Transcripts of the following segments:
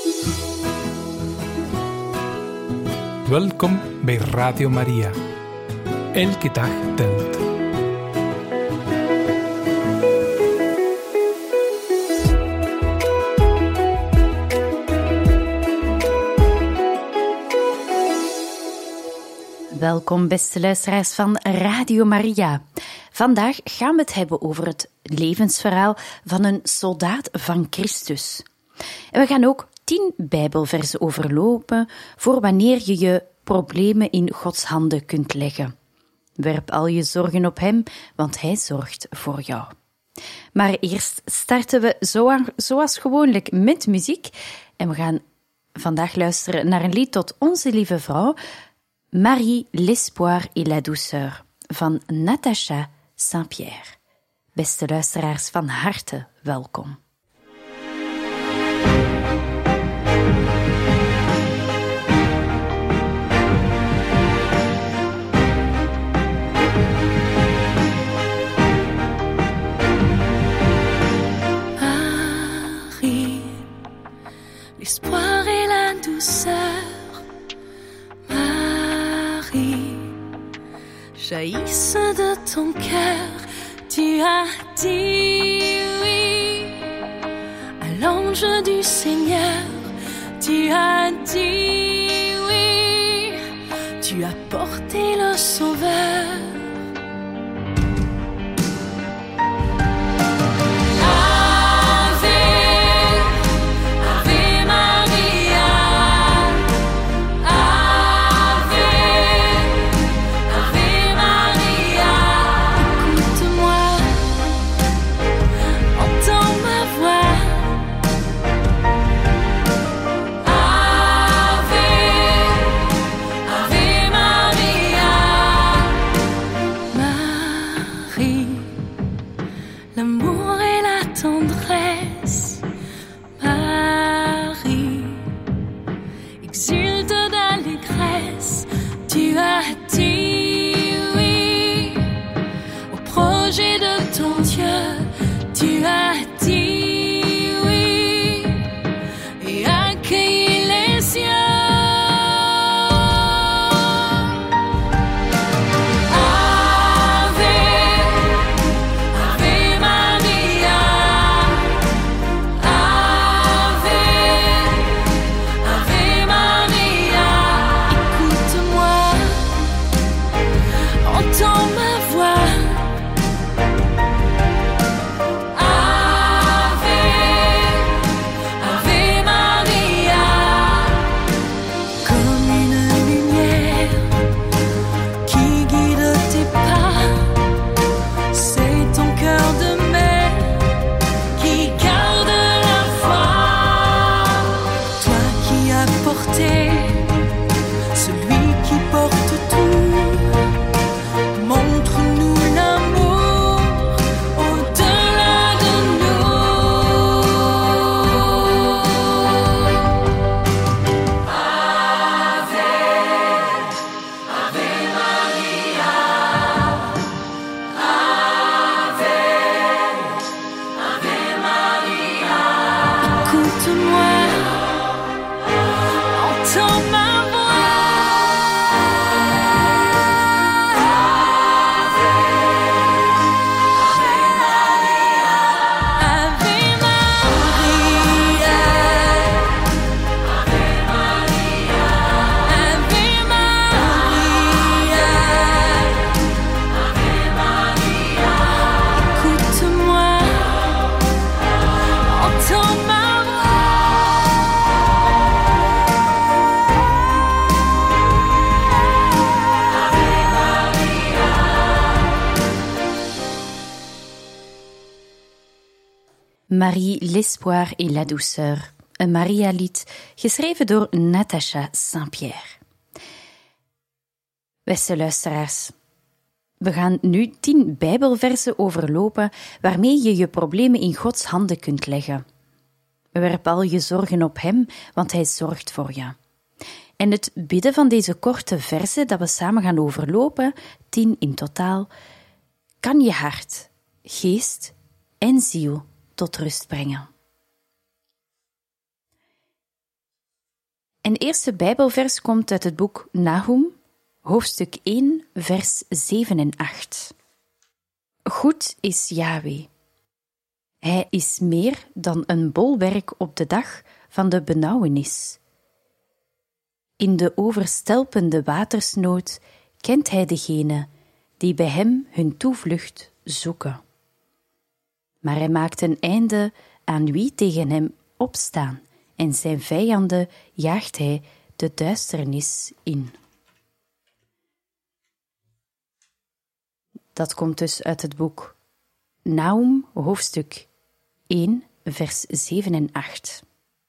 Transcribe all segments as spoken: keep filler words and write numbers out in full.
Welkom bij Radio Maria. Elke dag telt. Welkom, beste luisteraars van Radio Maria. Vandaag gaan we het hebben over het levensverhaal van een soldaat van Christus. En we gaan ook tien Bijbelversen overlopen voor wanneer je je problemen in Gods handen kunt leggen. Werp al je zorgen op Hem, want Hij zorgt voor jou. Maar eerst starten we zoals gewoonlijk met muziek. En we gaan vandaag luisteren naar een lied tot Onze Lieve Vrouw, Marie, l'espoir et la douceur, van Natacha Saint-Pierre. Beste luisteraars, van harte welkom. Marie, l'espoir et la douceur, jaillissent de ton cœur. Tu as dit oui à l'ange du Seigneur. Tu as dit oui. Tu as porté le Sauveur. L'amour et la tendresse, Marie, exulte d'allégresse. Tu as dit oui au projet de ton Dieu. Tu as dit oui et accueilli les cieux. Marie, l'espoir et la douceur. Een Maria-lied, geschreven door Natacha Saint-Pierre. Beste luisteraars, we gaan nu tien Bijbelversen overlopen waarmee je je problemen in Gods handen kunt leggen. Werp al je zorgen op Hem, want Hij zorgt voor je. En het bidden van deze korte versen dat we samen gaan overlopen, tien in totaal, kan je hart, geest en ziel tot rust brengen. Een eerste Bijbelvers komt uit het boek Nahum, hoofdstuk één, vers zeven en acht. Goed is Yahweh. Hij is meer dan een bolwerk op de dag van de benauwenis. In de overstelpende watersnood kent hij degene die bij hem hun toevlucht zoeken. Maar hij maakt een einde aan wie tegen hem opstaan, en zijn vijanden jaagt hij de duisternis in. Dat komt dus uit het boek Nahum, hoofdstuk één, vers zeven en acht.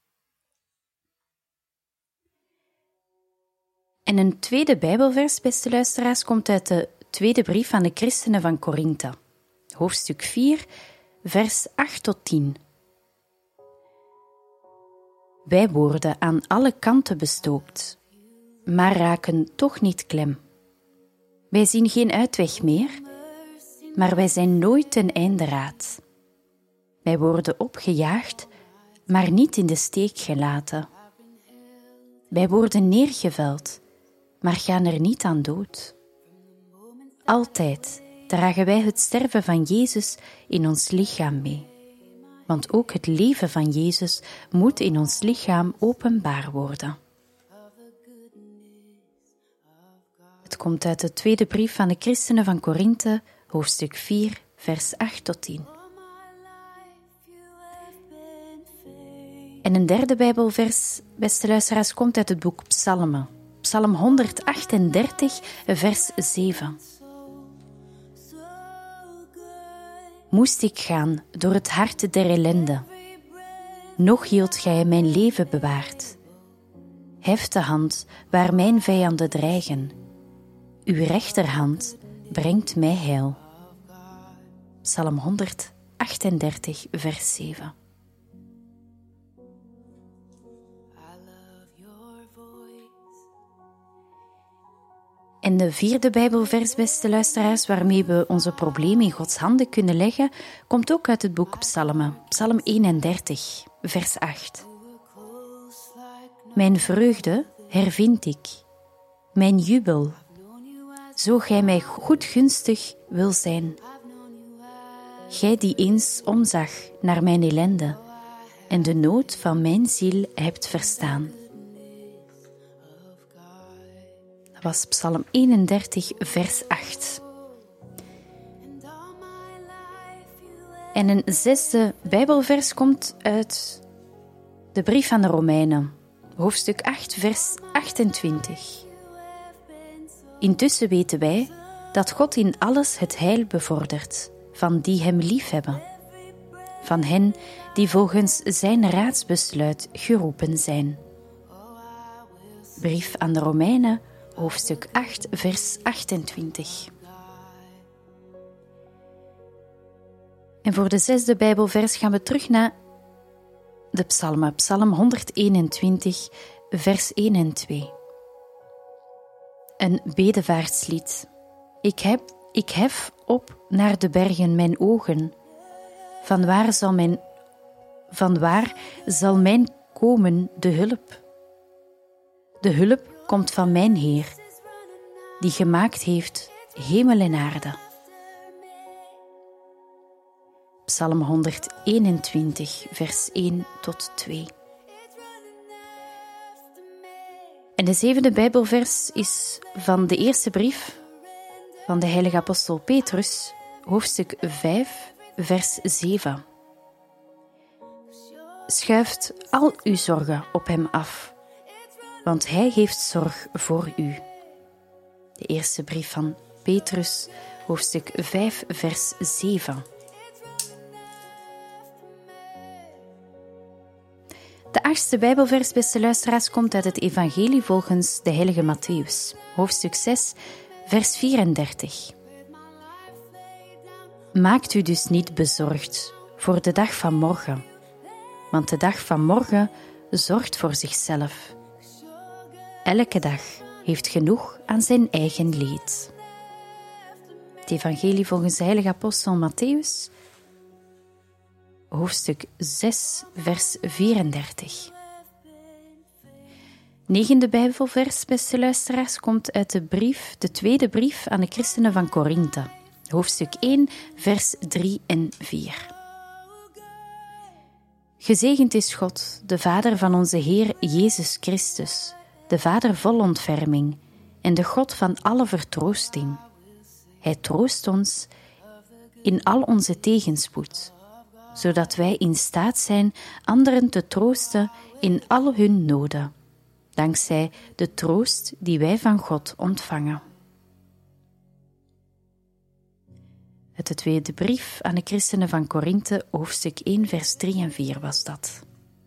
En een tweede Bijbelvers, beste luisteraars, komt uit de tweede brief aan de christenen van Korinthe, hoofdstuk vier, vers acht tot tien. Wij worden aan alle kanten bestookt, maar raken toch niet klem. Wij zien geen uitweg meer, maar wij zijn nooit ten einde raad. Wij worden opgejaagd, maar niet in de steek gelaten. Wij worden neergeveld, maar gaan er niet aan dood. Altijd dragen wij het sterven van Jezus in ons lichaam mee. Want ook het leven van Jezus moet in ons lichaam openbaar worden. Het komt uit de tweede brief van de christenen van Korinthe, hoofdstuk vier, vers acht tot tien. En een derde Bijbelvers, beste luisteraars, komt uit het boek Psalmen. Psalm honderdachtendertig, vers zeven. Moest ik gaan door het hart der ellende, nog hield gij mijn leven bewaard. Heft de hand waar mijn vijanden dreigen, uw rechterhand brengt mij heil. Psalm honderdachtendertig, vers zeven. En de vierde Bijbelvers, beste luisteraars, waarmee we onze problemen in Gods handen kunnen leggen, komt ook uit het boek Psalmen, Psalm eenendertig, vers acht. Mijn vreugde hervind ik, mijn jubel, zo gij mij goedgunstig wil zijn. Gij die eens omzag naar mijn ellende en de nood van mijn ziel hebt verstaan. Dat was Psalm eenendertig, vers acht. En een zesde Bijbelvers komt uit de brief aan de Romeinen, hoofdstuk acht, vers achtentwintig. Intussen weten wij dat God in alles het heil bevordert van die hem liefhebben, van hen die volgens zijn raadsbesluit geroepen zijn. Brief aan de Romeinen, hoofdstuk acht, vers achtentwintig. En voor de zesde Bijbelvers gaan we terug naar de Psalmen, Psalm honderdeenentwintig, vers één en twee. Een bedevaartslied. Ik heb, ik hef op naar de bergen mijn ogen. Van waar zal mijn, van waar zal mijn komen de hulp? De hulp komt van mijn Heer, die gemaakt heeft hemel en aarde. Psalm honderdeenentwintig, vers één tot twee. En de zevende Bijbelvers is van de eerste brief van de heilige apostel Petrus, hoofdstuk vijf, vers zeven. Schuift al uw zorgen op hem af, want hij heeft zorg voor u. De eerste brief van Petrus, hoofdstuk vijf, vers zeven. De achtste Bijbelvers, beste luisteraars, komt uit het Evangelie volgens de heilige Mattheüs, hoofdstuk zes, vers vierendertig. Maakt u dus niet bezorgd voor de dag van morgen, want de dag van morgen zorgt voor zichzelf. Elke dag heeft genoeg aan zijn eigen leed. Het Evangelie volgens de heilige apostel Mattheüs, hoofdstuk zes, vers vierendertig. Negende Bijbelvers, beste luisteraars, komt uit de brief, de tweede brief aan de christenen van Korinthe. Hoofdstuk één, vers drie en vier. Gezegend is God, de Vader van onze Heer Jezus Christus, de Vader vol ontferming en de God van alle vertroosting. Hij troost ons in al onze tegenspoed, zodat wij in staat zijn anderen te troosten in al hun noden, dankzij de troost die wij van God ontvangen. Uit de tweede brief aan de christenen van Korinthe, hoofdstuk één, vers drie en vier was dat.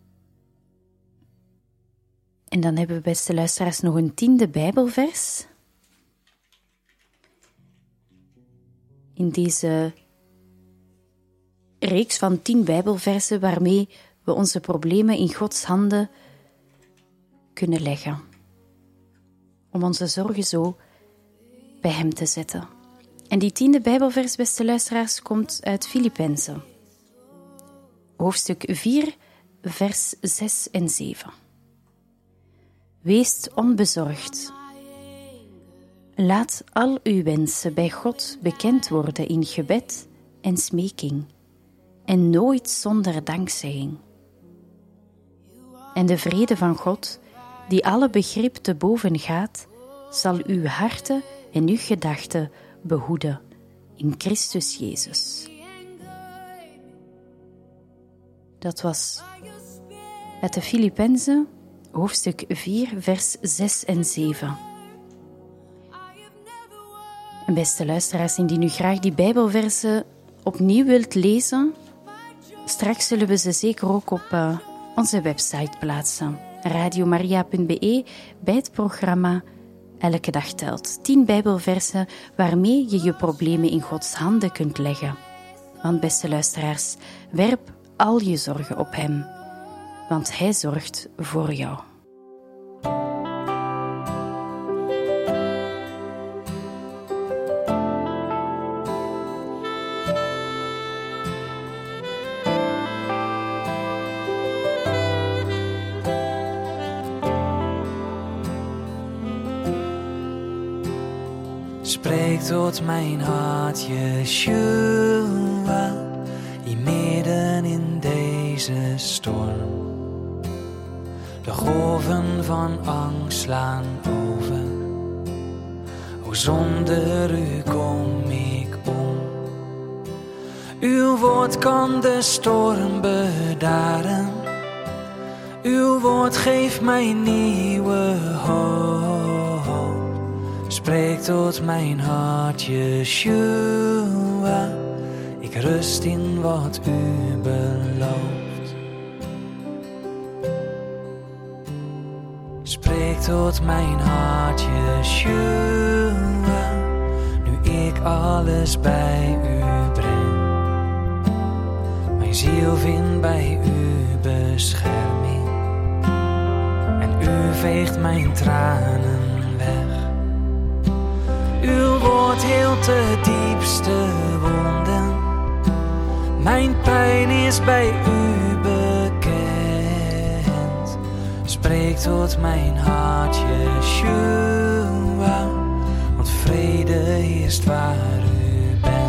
En dan hebben we, beste luisteraars, nog een tiende Bijbelvers. In deze reeks van tien Bijbelversen waarmee we onze problemen in Gods handen kunnen leggen. Om onze zorgen zo bij Hem te zetten. En die tiende Bijbelvers, beste luisteraars, komt uit Filippenzen. Hoofdstuk vier, vers zes en zeven. Wees onbezorgd. Laat al uw wensen bij God bekend worden in gebed en smeking, en nooit zonder dankzegging. En de vrede van God, die alle begrip te boven gaat, zal uw harten en uw gedachten behoeden in Christus Jezus. Dat was uit de Filippenzen, hoofdstuk vier, vers zes en zeven. En beste luisteraars, indien u graag die Bijbelversen opnieuw wilt lezen, straks zullen we ze zeker ook op uh, onze website plaatsen, radiomaria punt be, bij het programma Elke dag telt. Tien Bijbelversen waarmee je je problemen in Gods handen kunt leggen. Want beste luisteraars, werp al je zorgen op Hem, want Hij zorgt voor jou. Spreek tot mijn hart, Yeshua, die midden in deze storm. De golven van angst slaan over. O, zonder u kom ik om. Uw woord kan de storm bedaren. Uw woord geeft mij nieuwe hoop. Spreek tot mijn hart, Yeshua. Ik rust in wat u belooft. Spreek tot mijn hart, Yeshua. Nu ik alles bij u breng. Mijn ziel vindt bij u bescherming. En u veegt mijn tranen weg. Uw woord heelt de diepste wonden. Mijn pijn is bij u bekend. Spreek tot mijn hart, Yeshua, want vrede is waar u bent.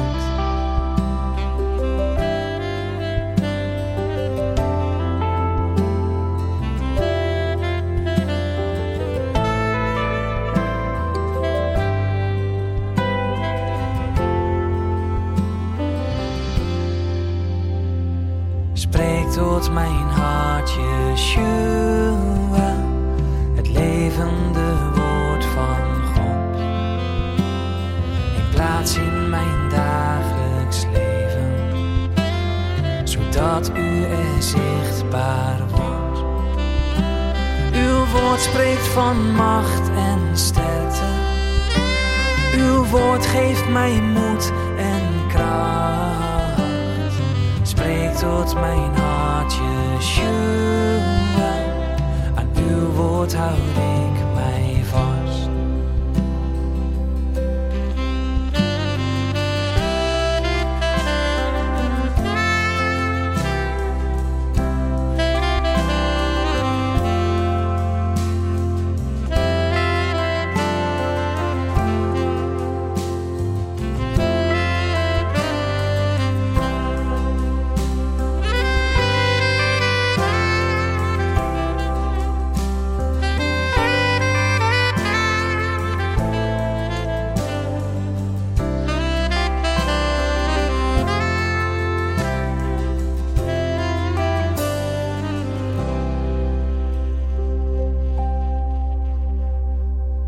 Spreek tot mijn hart, Yeshua, het levende woord van God. Ik plaats in mijn dagelijks leven, zodat u er zichtbaar wordt. Uw woord spreekt van macht en sterkte. Uw woord geeft mij moed en kracht. Spreek tot mijn hart, Yeshua. Aan uw woord houd ik mij vast.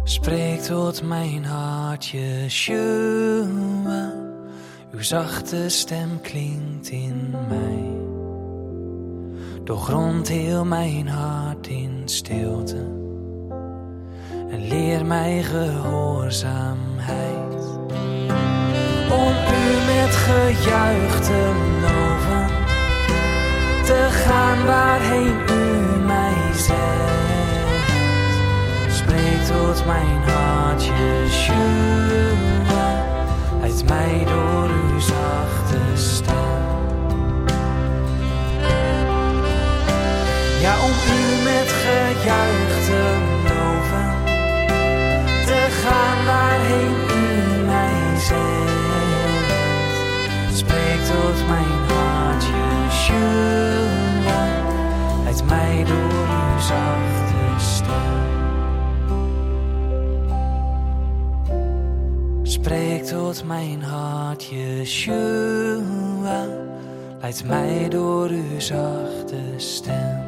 Spreek tot mijn hart, Yeshua. Uw zachte stem klinkt in mij. Doorgrond heel mijn hart in stilte. En leer mij gehoorzaamheid. Om u met gejuich te loven. Te gaan waarheen u mij zegt. Spreek tot mijn hart, Yeshua. Leid mij door uw zachte stem. Ja, om u met gejuich te loven. Te gaan waarheen u mij zegt. Spreek tot mijn hart, Yeshua. Leid mij door uw zachte stem. Spreek tot mijn hart, Yeshua. Leid mij door uw zachte stem.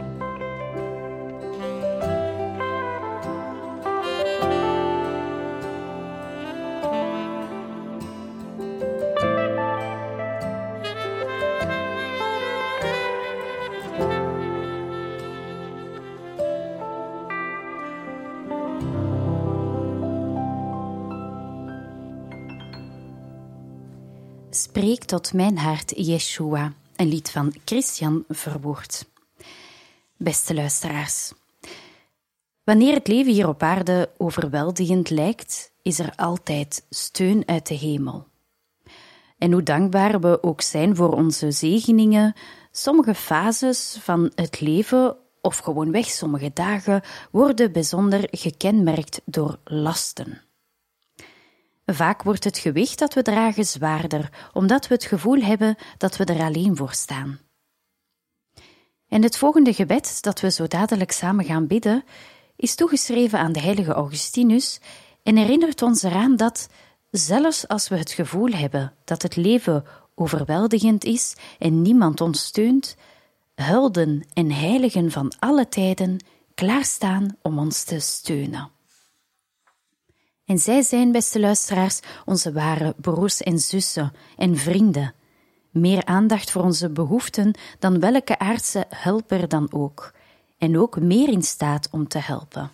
Spreek tot mijn hart, Yeshua, een lied van Christian Verwoerd. Beste luisteraars, wanneer het leven hier op aarde overweldigend lijkt, is er altijd steun uit de hemel. En hoe dankbaar we ook zijn voor onze zegeningen, sommige fases van het leven, of gewoonweg sommige dagen, worden bijzonder gekenmerkt door lasten. Vaak wordt het gewicht dat we dragen zwaarder, omdat we het gevoel hebben dat we er alleen voor staan. En het volgende gebed dat we zo dadelijk samen gaan bidden, is toegeschreven aan de heilige Augustinus en herinnert ons eraan dat, zelfs als we het gevoel hebben dat het leven overweldigend is en niemand ons steunt, helden en heiligen van alle tijden klaarstaan om ons te steunen. En zij zijn, beste luisteraars, onze ware broers en zussen en vrienden. Meer aandacht voor onze behoeften dan welke aardse helper dan ook. En ook meer in staat om te helpen.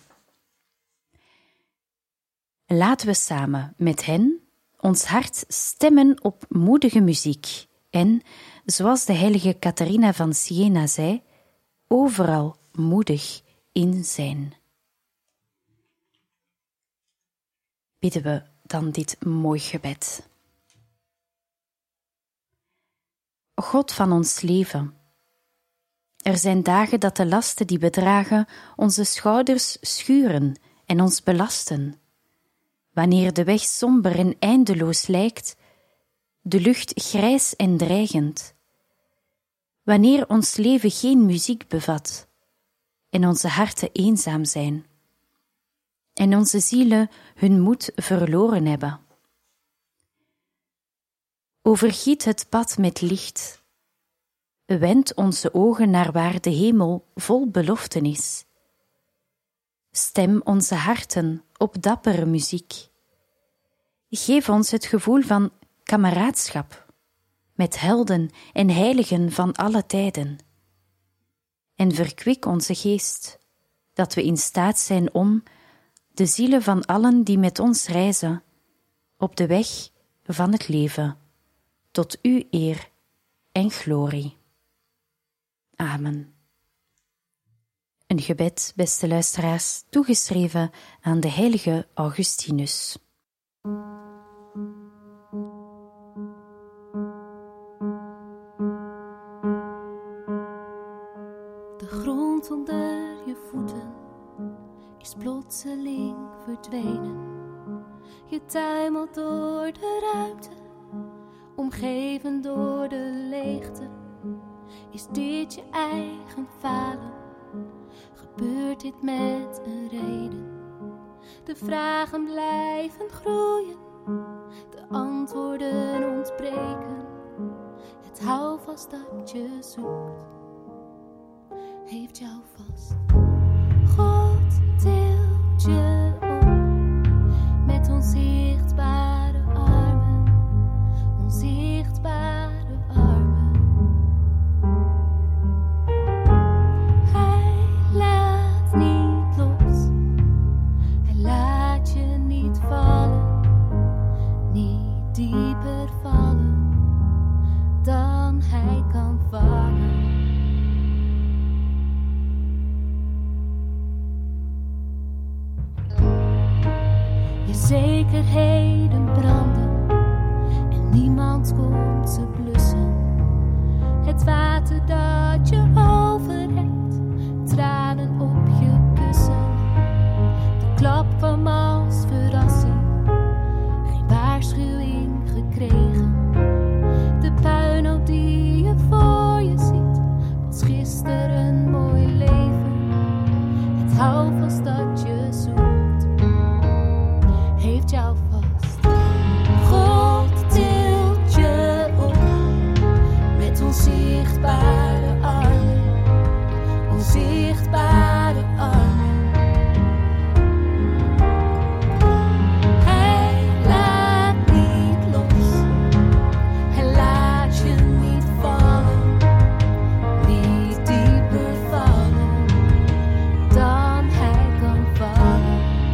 Laten we samen met hen ons hart stemmen op moedige muziek. En, zoals de heilige Catharina van Siena zei, overal moedig in zijn. Bidden we dan dit mooi gebed. God van ons leven, er zijn dagen dat de lasten die we dragen onze schouders schuren en ons belasten. Wanneer de weg somber en eindeloos lijkt, de lucht grijs en dreigend. Wanneer ons leven geen muziek bevat en onze harten eenzaam zijn. En onze zielen hun moed verloren hebben. Overgiet het pad met licht. Wend onze ogen naar waar de hemel vol beloften is. Stem onze harten op dappere muziek. Geef ons het gevoel van kameraadschap met helden en heiligen van alle tijden. En verkwik onze geest, dat we in staat zijn om de zielen van allen die met ons reizen, op de weg van het leven, tot uw eer en glorie. Amen. Een gebed, beste luisteraars, toegeschreven aan de heilige Augustinus. De grond onder je voeten is plotseling verdwenen. Je tuimelt door de ruimte, omgeven door de leegte. Is dit je eigen falen? Gebeurt dit met een reden? De vragen blijven groeien, de antwoorden ontbreken. Het houvast dat je zoekt, heeft jou vast. God tilt je op onzekerheden branden en niemand komt ze blussen. Het water dat je over hebt, tranen op je kussen. De klap kwam als verrassing, geen waarschuwing gekregen. De puinhoop die je voor je ziet, was gisteren een mooi leven. Het houvast dat je zoekt, heeft jou vast. God tilt je op met onzichtbare armen, onzichtbare armen. Hij laat niet los, hij laat je niet vallen, niet dieper vallen dan hij kan vallen.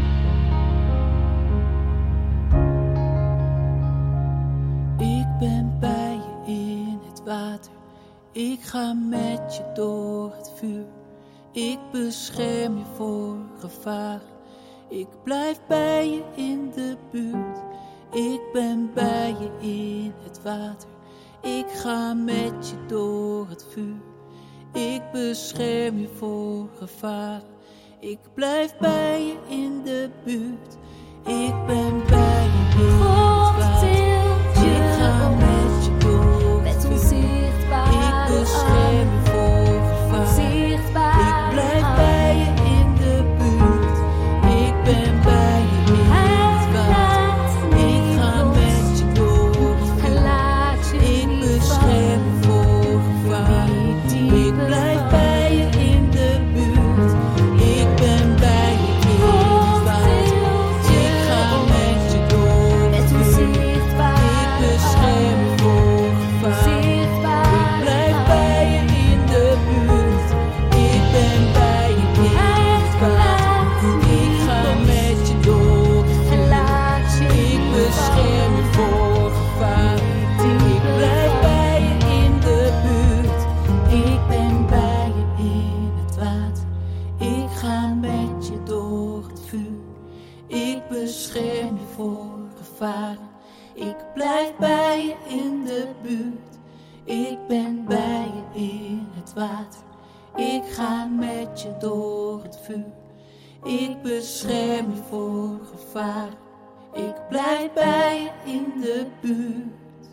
Ik ben bij je in het water, ik ga met je door het vuur. Ik bescherm je voor gevaar, ik blijf bij je in de buurt. Ik ben bij je in het water, ik ga met je door het vuur. Ik bescherm je voor gevaar, ik blijf bij je in de buurt. Ik ben bij je in het water, ik ga met je door het vuur. Ik bescherm je voor gevaar, ik blijf bij je in de buurt. Ik ben bij je in het water, ik ga met je door het vuur. Ik bescherm je voor gevaar, ik blijf bij je in de buurt. Ik ben bij je in het water, ik ga met je door het vuur. Ik bescherm je voor gevaar, ik blijf bij je in de buurt. Ik ben bij je in het water, ik ga met je door het vuur. Ik bescherm je voor gevaar, ik blijf bij je in de buurt. Ik ben bij je in het water, ik ga met je door het vuur. Ik bescherm je voor gevaar, ik blijf bij je in de buurt. Ik ben bij je in het water, ik ga met je door het vuur. Ik bescherm je voor gevaar, ik blijf bij je in de buurt.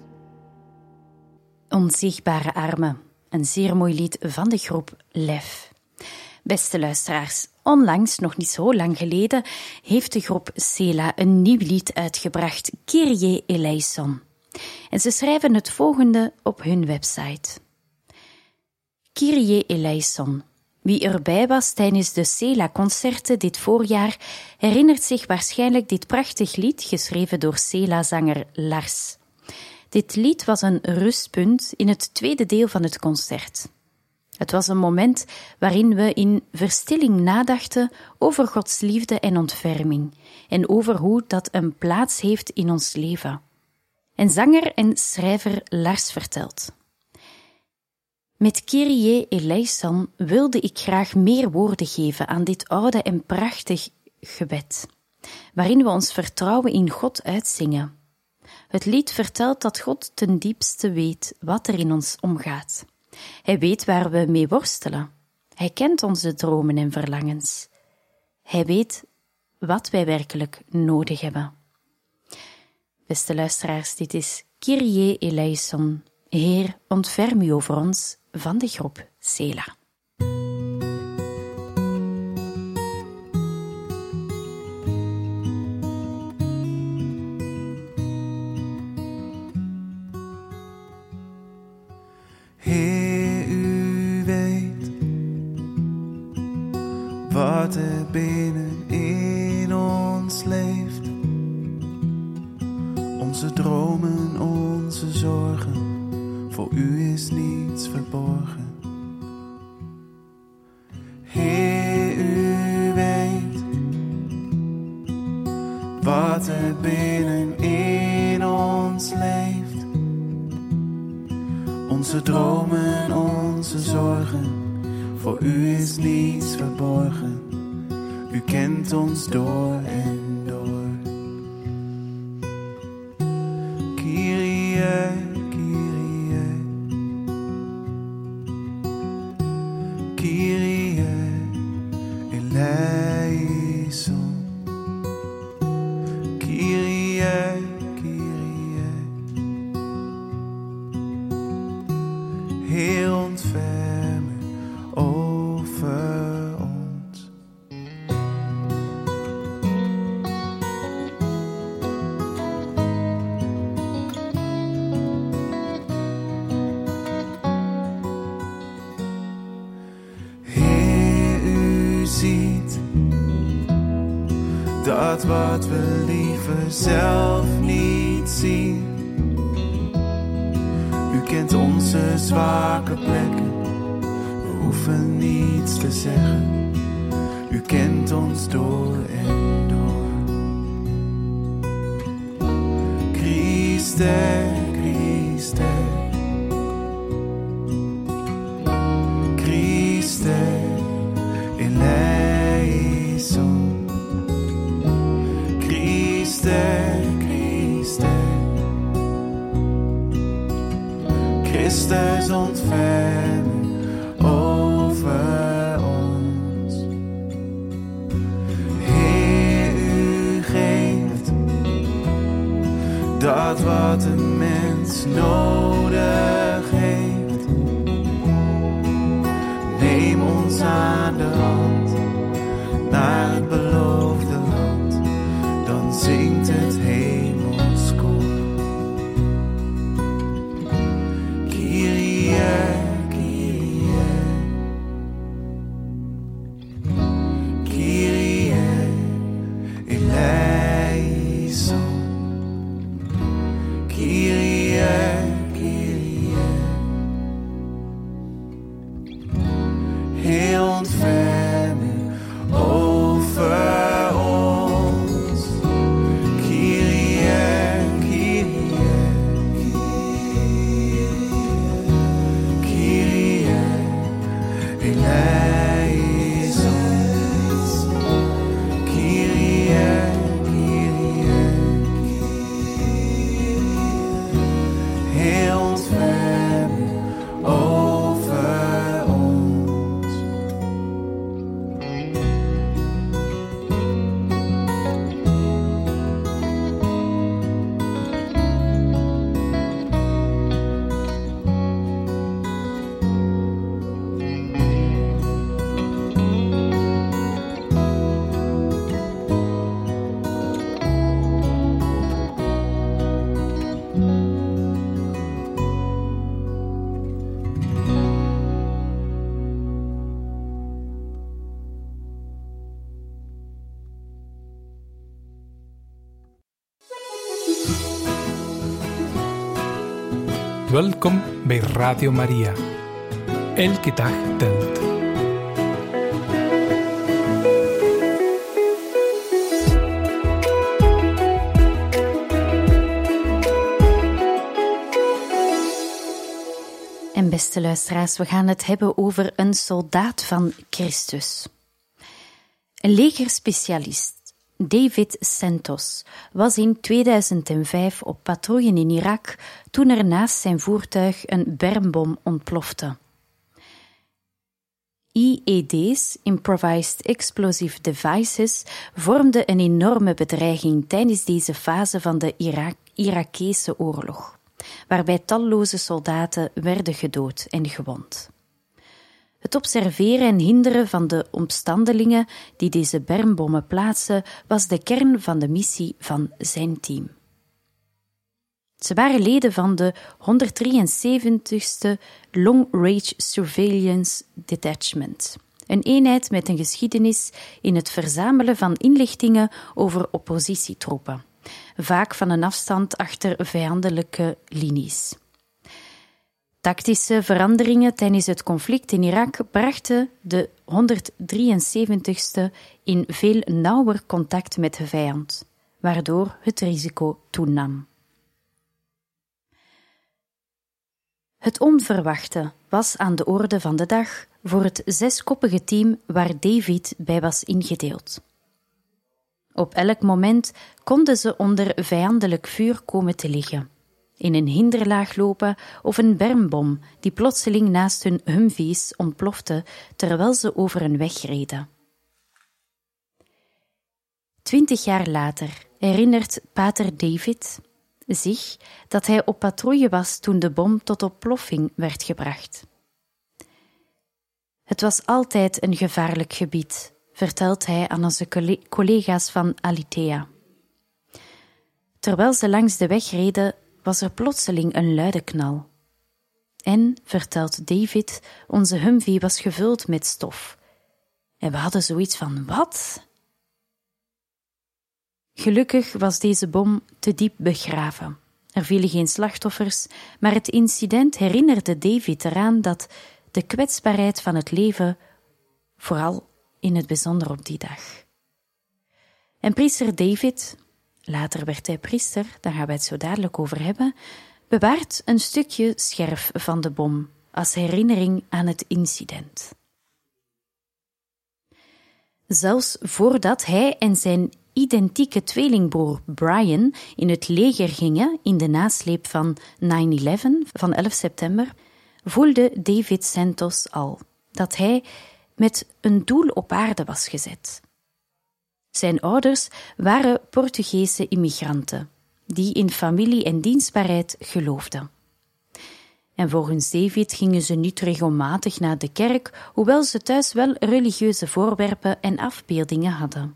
Onzichtbare armen, een zeer mooi lied van de groep Lef. Beste luisteraars, onlangs, nog niet zo lang geleden, heeft de groep Sela een nieuw lied uitgebracht, Kyrie eleison. En ze schrijven het volgende op hun website. Kyrie eleison. Wie erbij was tijdens de Sela-concerten dit voorjaar, herinnert zich waarschijnlijk dit prachtig lied, geschreven door Sela-zanger Lars. Dit lied was een rustpunt in het tweede deel van het concert. Het was een moment waarin we in verstilling nadachten over Gods liefde en ontferming en over hoe dat een plaats heeft in ons leven. En zanger en schrijver Lars vertelt: met Kyrie eleison wilde ik graag meer woorden geven aan dit oude en prachtig gebed, waarin we ons vertrouwen in God uitzingen. Het lied vertelt dat God ten diepste weet wat er in ons omgaat. Hij weet waar we mee worstelen. Hij kent onze dromen en verlangens. Hij weet wat wij werkelijk nodig hebben. Beste luisteraars, dit is Kyrie eleison. Heer, ontferm u over ons, van de groep Sela. Heer, u weet wat er binnen in ons leeft. Onze dromen, onze zorgen, voor u is niets verborgen. Heer, u weet wat er binnen in ons leeft. Onze dromen, onze zorgen, voor u is niets verborgen. U kent ons door en door. eleison. Kyrie, Kyrie. Heer, ontferm u over ons. Heer, u ziet dat wat we liever zelf niet zien. U kent onze zwakke plekken, we hoeven niets te zeggen. U kent ons door en door. Christe, Christe. Christe, eleison. Christe, Christe. Christus, ontferm u over ons. Heer, u geeft dat wat een mens nodig heeft. Neem ons aan de hand naar het beloofde land, dan zingt het hemelskoor. Kyrie, Kyrie. Kyrie, eleison. Kyrie, Kyrie. Heer, ontferm u over ons. Kyrie, Kyrie. Kyrie, eleison. Kyrie, Kyrie. Heer, ontferm u over ons. Welkom bij Radio Maria. Elke dag telt. En beste luisteraars, we gaan het hebben over een soldaat van Christus. Een legerspecialist, David Santos, was in tweeduizend vijf op patrouille in Irak toen er naast zijn voertuig een bermbom ontplofte. I E D's, Improvised Explosive Devices, vormden een enorme bedreiging tijdens deze fase van de Irak- Irakese oorlog, waarbij talloze soldaten werden gedood en gewond. Het observeren en hinderen van de omstandelingen die deze bermbommen plaatsen was de kern van de missie van zijn team. Ze waren leden van de honderddrieënzeventigste Long Range Surveillance Detachment, een eenheid met een geschiedenis in het verzamelen van inlichtingen over oppositietroepen, vaak van een afstand achter vijandelijke linies. Tactische veranderingen tijdens het conflict in Irak brachten de honderddrieënzeventigste in veel nauwer contact met de vijand, waardoor het risico toenam. Het onverwachte was aan de orde van de dag voor het zeskoppige team waar David bij was ingedeeld. Op elk moment konden ze onder vijandelijk vuur komen te liggen, in een hinderlaag lopen of een bermbom die plotseling naast hun Humvees ontplofte terwijl ze over een weg reden. Twintig jaar later herinnert pater David zich dat hij op patrouille was toen de bom tot ontploffing werd gebracht. Het was altijd een gevaarlijk gebied, vertelt hij aan onze collega's van Aletheia. Terwijl ze langs de weg reden, was er plotseling een luide knal. En, vertelt David, onze Humvee was gevuld met stof. En we hadden zoiets van, wat? Gelukkig was deze bom te diep begraven. Er vielen geen slachtoffers, maar het incident herinnerde David eraan dat de kwetsbaarheid van het leven, vooral in het bijzonder op die dag. En priester David, later werd hij priester, daar gaan wij het zo dadelijk over hebben, bewaart een stukje scherf van de bom als herinnering aan het incident. Zelfs voordat hij en zijn identieke tweelingbroer Brian in het leger gingen in de nasleep van nine eleven van elf september, voelde David Santos al dat hij met een doel op aarde was gezet. Zijn ouders waren Portugese immigranten, die in familie en dienstbaarheid geloofden. En volgens David gingen ze niet regelmatig naar de kerk, hoewel ze thuis wel religieuze voorwerpen en afbeeldingen hadden.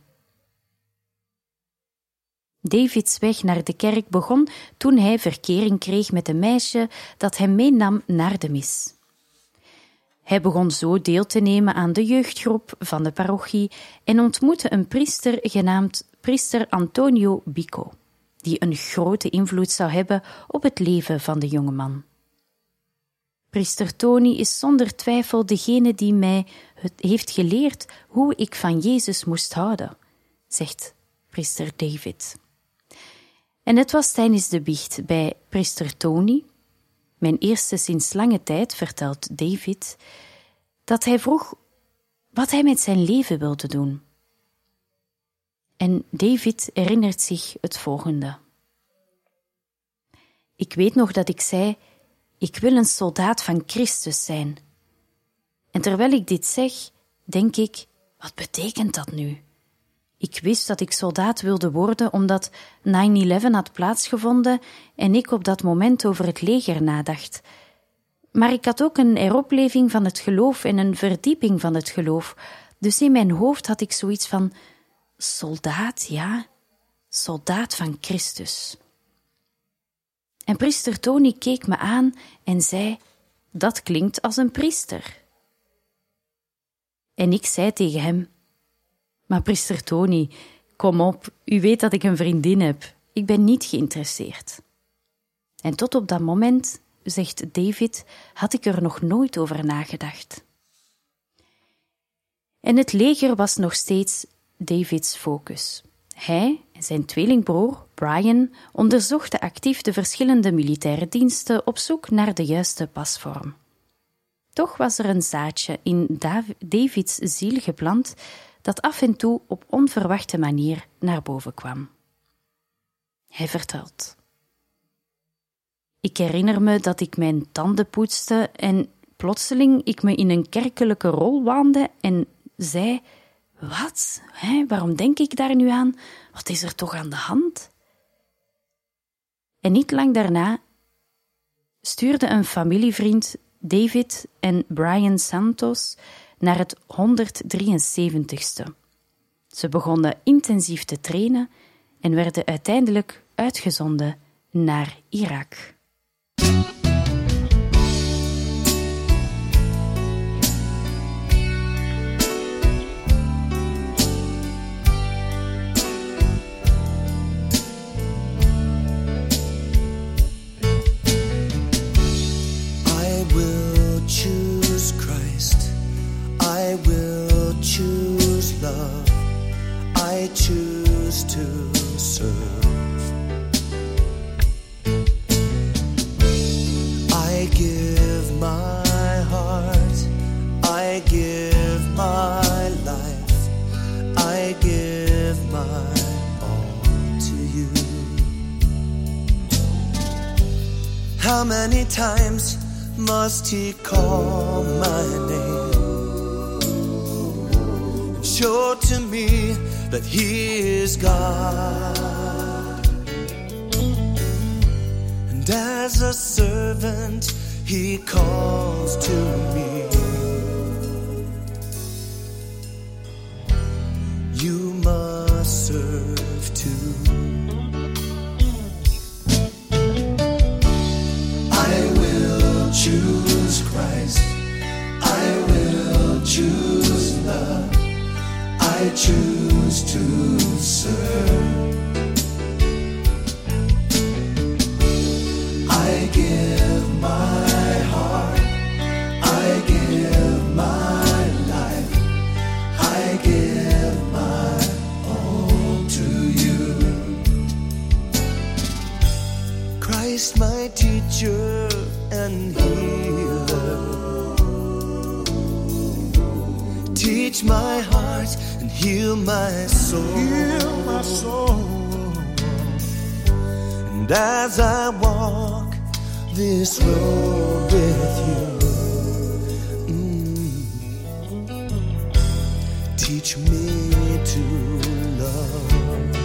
Davids weg naar de kerk begon toen hij verkering kreeg met een meisje dat hem meenam naar de mis. Hij begon zo deel te nemen aan de jeugdgroep van de parochie en ontmoette een priester genaamd priester Antonio Bico, die een grote invloed zou hebben op het leven van de jongeman. Priester Tony is zonder twijfel degene die mij het heeft geleerd hoe ik van Jezus moest houden, zegt priester David. En het was tijdens de biecht bij priester Tony, mijn eerste sinds lange tijd, vertelt David, dat hij vroeg wat hij met zijn leven wilde doen. En David herinnert zich het volgende. Ik weet nog dat ik zei, ik wil een soldaat van Christus zijn. En terwijl ik dit zeg, denk ik, wat betekent dat nu? Ik wist dat ik soldaat wilde worden omdat nine eleven had plaatsgevonden en ik op dat moment over het leger nadacht. Maar ik had ook een heropleving van het geloof en een verdieping van het geloof. Dus in mijn hoofd had ik zoiets van, soldaat, ja, soldaat van Christus. En priester Tony keek me aan en zei, dat klinkt als een priester. En ik zei tegen hem, maar priester Tony, kom op, u weet dat ik een vriendin heb. Ik ben niet geïnteresseerd. En tot op dat moment, zegt David, had ik er nog nooit over nagedacht. En het leger was nog steeds Davids focus. Hij en zijn tweelingbroer, Brian, onderzochten actief de verschillende militaire diensten op zoek naar de juiste pasvorm. Toch was er een zaadje in Dav- Davids ziel geplant dat af en toe op onverwachte manier naar boven kwam. Hij vertelt. Ik herinner me dat ik mijn tanden poetste en plotseling ik me in een kerkelijke rol waande en zei, wat? Hè? Waarom denk ik daar nu aan? Wat is er toch aan de hand? En niet lang daarna stuurde een familievriend David en Brian Santos naar het honderddrieënzeventigste. Ze begonnen intensief te trainen en werden uiteindelijk uitgezonden naar Irak. I will choose love. I choose to serve. I give my heart. I give my life. I give my all to you. How many times must he call my name? show to me that He is God. And as a servant, He calls to me. You must serve too. I will choose Christ. I will choose love. I choose to serve. I give my heart. I give my life. I give my all to you. Christ, my teacher and healer. Teach my heart and heal my soul. Heal my soul. And as I walk this road with you, mm, teach me to love.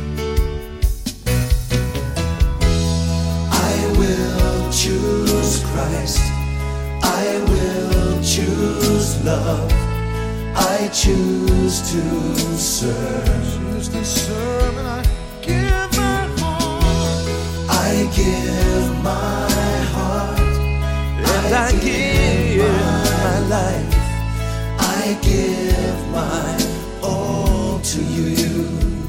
I will choose Christ. I will choose love. I choose to serve. Choose to serve, and I give my heart. I give my heart, and I, I give, give my life. I give my all to you.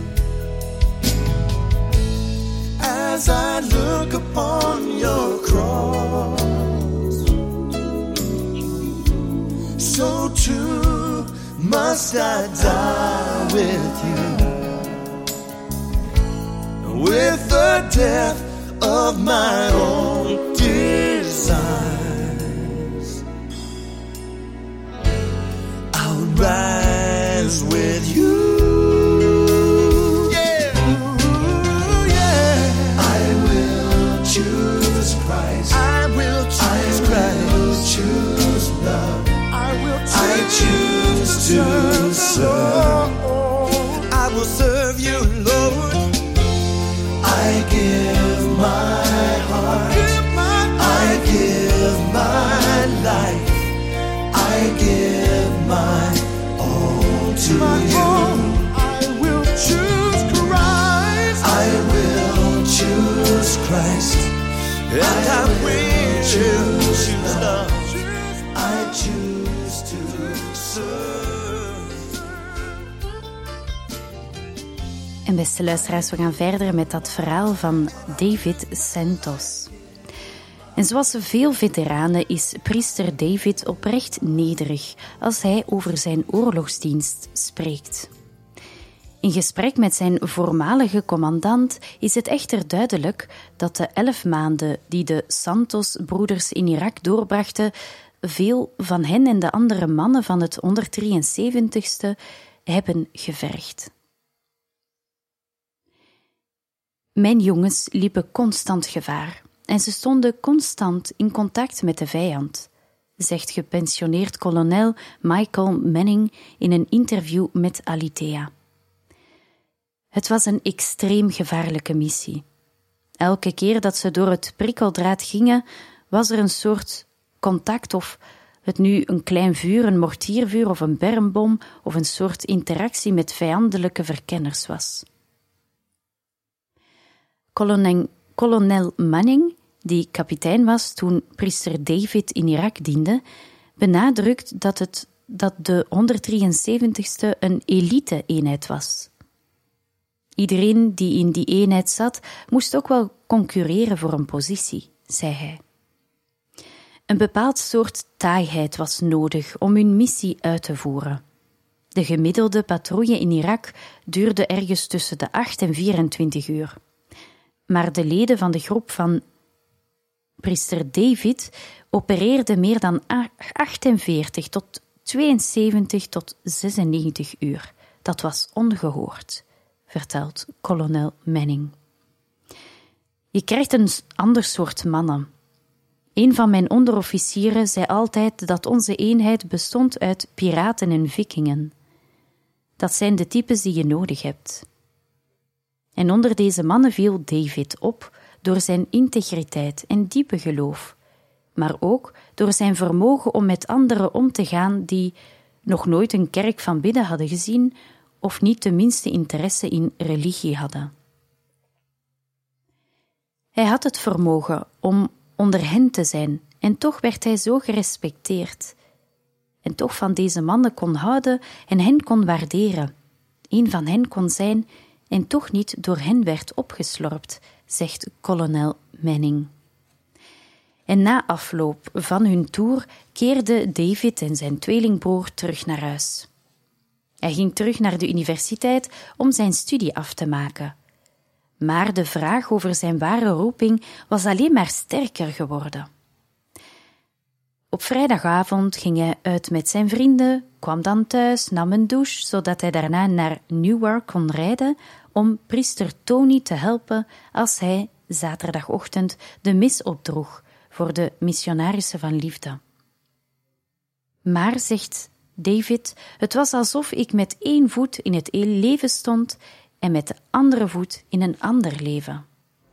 As I look upon your cross, so too must I die with you, with the death of my own desires. I'll rise with you. Yeah. Ooh, yeah. I will choose Christ. I will choose I Christ. Will choose love. I will choose I choose to serve. I will serve you, Lord. I give my heart. I give my life. I give my all to you. I will choose Christ. I will choose Christ. And I, I will choose love. I choose to serve. En beste luisteraars, we gaan verder met dat verhaal van David Santos. En zoals veel veteranen is priester David oprecht nederig als hij over zijn oorlogsdienst spreekt. In gesprek met zijn voormalige commandant is het echter duidelijk dat de elf maanden die de Santos-broeders in Irak doorbrachten veel van hen en de andere mannen van het honderddrieënzeventigste hebben gevergd. Mijn jongens liepen constant gevaar en ze stonden constant in contact met de vijand, zegt gepensioneerd kolonel Michael Manning in een interview met Aletheia. Het was een extreem gevaarlijke missie. Elke keer dat ze door het prikkeldraad gingen, was er een soort contact, of het nu een klein vuur, een mortiervuur of een bermbom, of een soort interactie met vijandelijke verkenners was. Kolonel, kolonel Manning, die kapitein was toen priester David in Irak diende, benadrukt dat, het, dat de honderddrieënzeventigste een elite-eenheid was. Iedereen die in die eenheid zat, moest ook wel concurreren voor een positie, zei hij. Een bepaald soort taaiheid was nodig om hun missie uit te voeren. De gemiddelde patrouille in Irak duurde ergens tussen de acht en vierentwintig uur. Maar de leden van de groep van priester David opereerden meer dan achtenveertig tot tweeënzeventig tot zesennegentig uur. Dat was ongehoord, vertelt kolonel Manning. Je krijgt een ander soort mannen. Een van mijn onderofficieren zei altijd dat onze eenheid bestond uit piraten en vikingen. Dat zijn de types die je nodig hebt. En onder deze mannen viel David op door zijn integriteit en diepe geloof, maar ook door zijn vermogen om met anderen om te gaan die nog nooit een kerk van binnen hadden gezien of niet de minste interesse in religie hadden. Hij had het vermogen om onder hen te zijn en toch werd hij zo gerespecteerd. En toch van deze mannen kon houden en hen kon waarderen. Een van hen kon zijn en toch niet door hen werd opgeslorpt, zegt kolonel Manning. En na afloop van hun tour keerden David en zijn tweelingbroer terug naar huis. Hij ging terug naar de universiteit om zijn studie af te maken. Maar de vraag over zijn ware roeping was alleen maar sterker geworden. Op vrijdagavond ging hij uit met zijn vrienden, kwam dan thuis, nam een douche, zodat hij daarna naar Newark kon rijden om priester Tony te helpen als hij zaterdagochtend de mis opdroeg voor de missionarissen van liefde. Maar, zegt David, het was alsof ik met één voet in het leven stond en met de andere voet in een ander leven.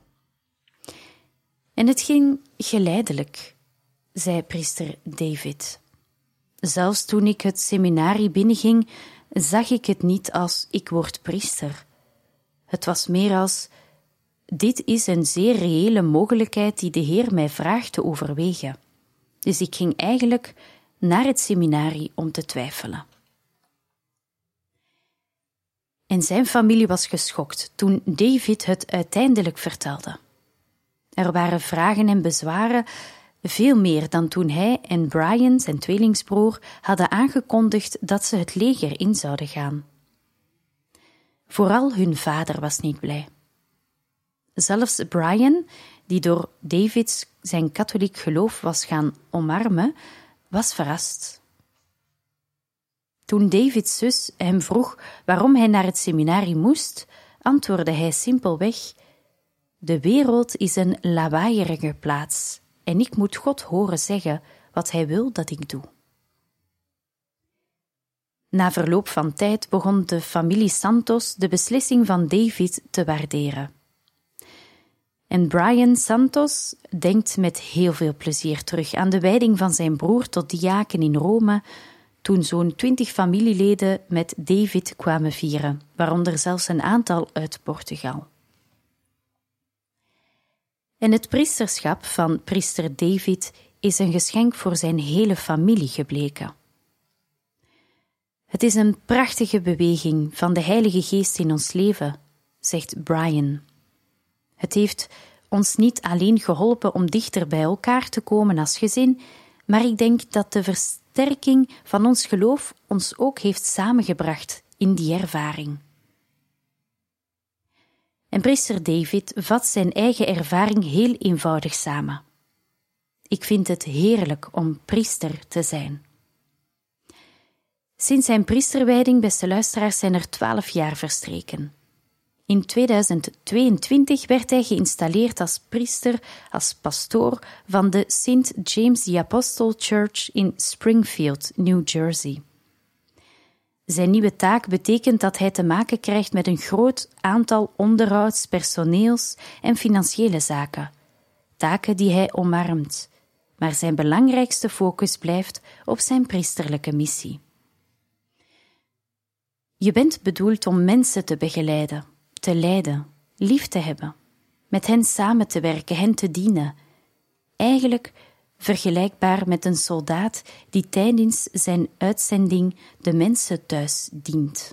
En het ging geleidelijk, zei priester David. Zelfs toen ik het seminarie binnenging, zag ik het niet als ik word priester. Het was meer als, dit is een zeer reële mogelijkheid die de Heer mij vraagt te overwegen. Dus ik ging eigenlijk naar het seminarie om te twijfelen. En zijn familie was geschokt toen David het uiteindelijk vertelde. Er waren vragen en bezwaren, veel meer dan toen hij en Brian, zijn tweelingsbroer, hadden aangekondigd dat ze het leger in zouden gaan. Vooral hun vader was niet blij. Zelfs Brian, die door David zijn katholiek geloof was gaan omarmen, was verrast. Toen Davids zus hem vroeg waarom hij naar het seminarie moest, antwoordde hij simpelweg: de wereld is een lawaaierige plaats en ik moet God horen zeggen wat hij wil dat ik doe. Na verloop van tijd begon de familie Santos de beslissing van David te waarderen. En Brian Santos denkt met heel veel plezier terug aan de wijding van zijn broer tot diaken in Rome, toen zo'n twintig familieleden met David kwamen vieren, waaronder zelfs een aantal uit Portugal. En het priesterschap van priester David is een geschenk voor zijn hele familie gebleken. Het is een prachtige beweging van de Heilige Geest in ons leven, zegt Brian. Het heeft ons niet alleen geholpen om dichter bij elkaar te komen als gezin, maar ik denk dat de versterking van ons geloof ons ook heeft samengebracht in die ervaring. En priester David vat zijn eigen ervaring heel eenvoudig samen. Ik vind het heerlijk om priester te zijn. Sinds zijn priesterwijding, beste luisteraars, zijn er twaalf jaar verstreken. In tweeduizend tweeëntwintig werd hij geïnstalleerd als priester, als pastoor van de Saint James the Apostle Church in Springfield, New Jersey. Zijn nieuwe taak betekent dat hij te maken krijgt met een groot aantal onderhouds-, personeels- en financiële zaken. Taken die hij omarmt, maar zijn belangrijkste focus blijft op zijn priesterlijke missie. Je bent bedoeld om mensen te begeleiden, te leiden, lief te hebben, met hen samen te werken, hen te dienen. Eigenlijk vergelijkbaar met een soldaat die tijdens zijn uitzending de mensen thuis dient.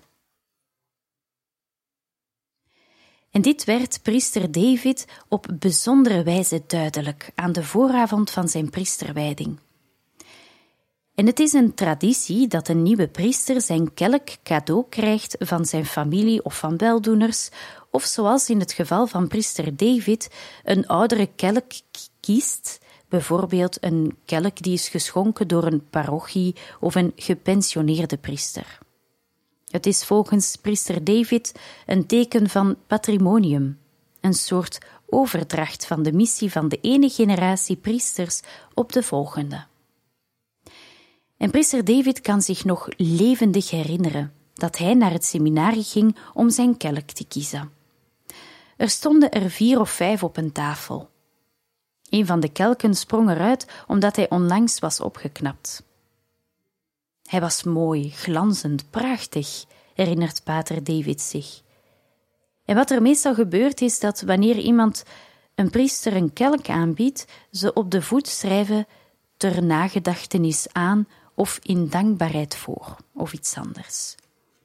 En dit werd priester David op bijzondere wijze duidelijk aan de vooravond van zijn priesterwijding. En het is een traditie dat een nieuwe priester zijn kelk cadeau krijgt van zijn familie of van weldoeners, of zoals in het geval van priester David, een oudere kelk kiest, bijvoorbeeld een kelk die is geschonken door een parochie of een gepensioneerde priester. Het is volgens priester David een teken van patrimonium, een soort overdracht van de missie van de ene generatie priesters op de volgende. En priester David kan zich nog levendig herinneren dat hij naar het seminarie ging om zijn kelk te kiezen. Er stonden er vier of vijf op een tafel. Een van de kelken sprong eruit omdat hij onlangs was opgeknapt. Hij was mooi, glanzend, prachtig, herinnert pater David zich. En wat er meestal gebeurt is dat wanneer iemand een priester een kelk aanbiedt, ze op de voet schrijven ter nagedachtenis aan of in dankbaarheid voor, of iets anders.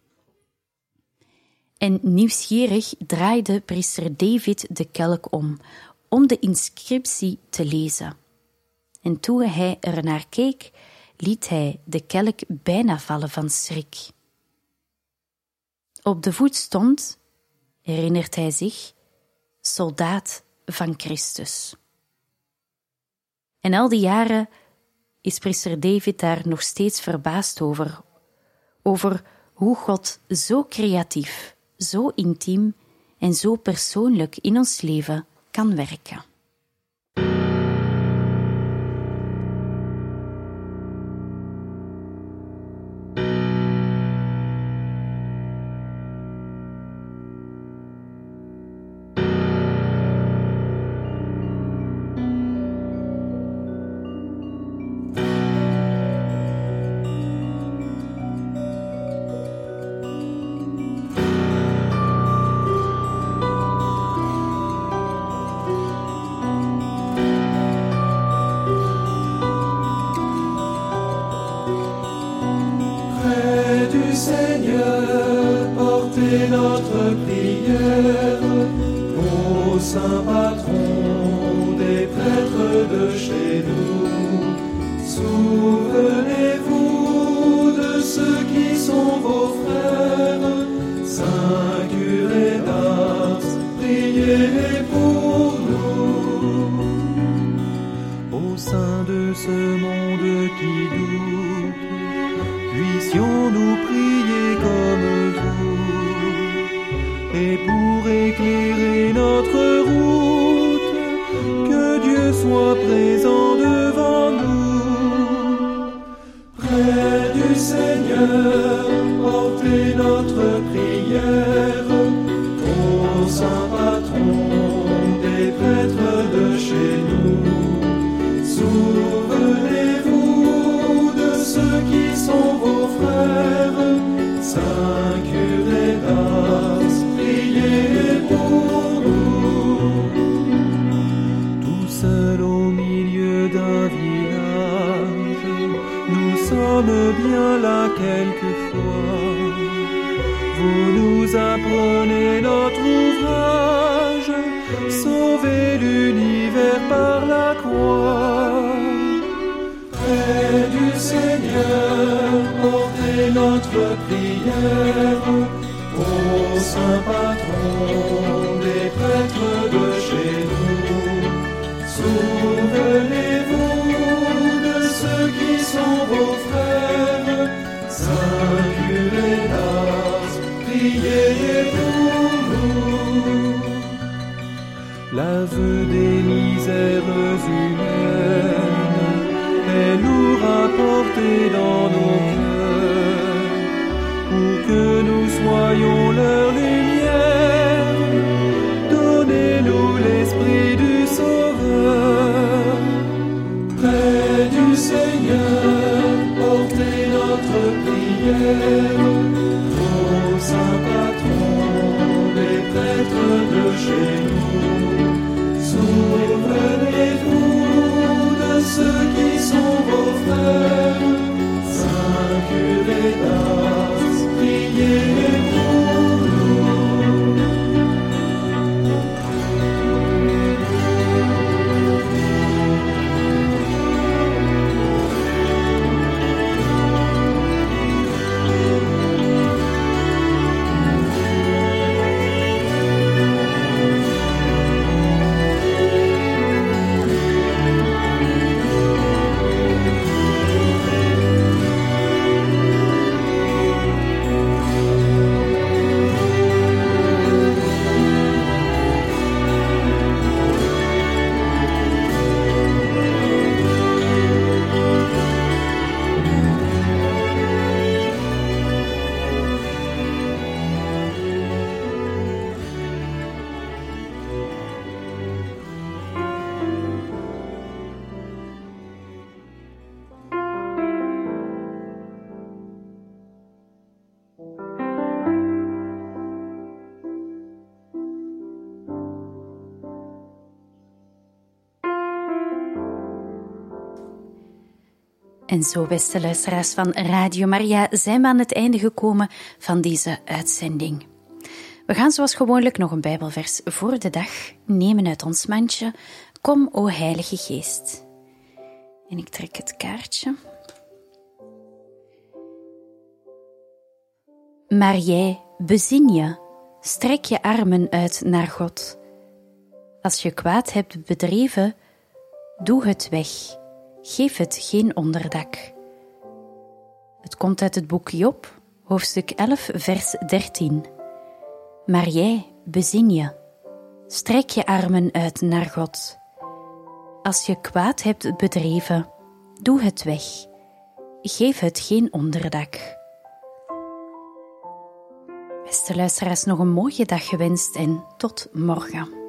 En nieuwsgierig draaide priester David de kelk om, om de inscriptie te lezen. En toen hij er naar keek, liet hij de kelk bijna vallen van schrik. Op de voet stond, herinnert hij zich, soldaat van Christus. En al die jaren is priester David daar nog steeds verbaasd over, over hoe God zo creatief, zo intiem en zo persoonlijk in ons leven kan werken. Seigneur, portez notre prière au saint patron des prêtres de chez nous. Souvenez-vous de ceux qui sont vos frères, saint curé d'Ars, priez pour nous. Au sein de ce monde qui doute, puissions-nous prier comme vous, et pour éclairer notre route, que Dieu soit présent devant nous. Près du Seigneur, portez notre prière au saint patron des prêtres de chez nous. Souvenez-vous de ceux qui sont vos frères, saint curé d'Ars, priez pour nous. Tout seul au milieu d'un village, nous sommes bien là quelquefois. Vous nous apprenez notre ouvrage, sauver l'univers par la croix. Près du Seigneur, portez notre prière au saint patron des prêtres de chez nous. Souvenez-vous de ceux qui sont vos frères, saint curé d'Ars, priez pour nous. L'aveu des misères humaines est lourd à porter dans nos cœurs, pour que nous soyons leur lumière. Donnez-nous l'esprit du Sauveur. Près du Seigneur, portez notre prière au saint patron des prêtres de chez nous. Souvenez-vous de ceux qui sont vos frères, saint curé d'Ars, priez pour nous. En zo, beste luisteraars van Radio Maria, zijn we aan het einde gekomen van deze uitzending. We gaan zoals gewoonlijk nog een Bijbelvers voor de dag nemen uit ons mandje. Kom, o Heilige Geest. En ik trek het kaartje. Maar jij, bezin je, strek je armen uit naar God. Als je kwaad hebt bedreven, doe het weg. Geef het geen onderdak. Het komt uit het boek Job, hoofdstuk elf, vers dertien. Maar jij, bezin je, strek je armen uit naar God. Als je kwaad hebt bedreven, doe het weg. Geef het geen onderdak. Beste luisteraars, nog een mooie dag gewenst en tot morgen.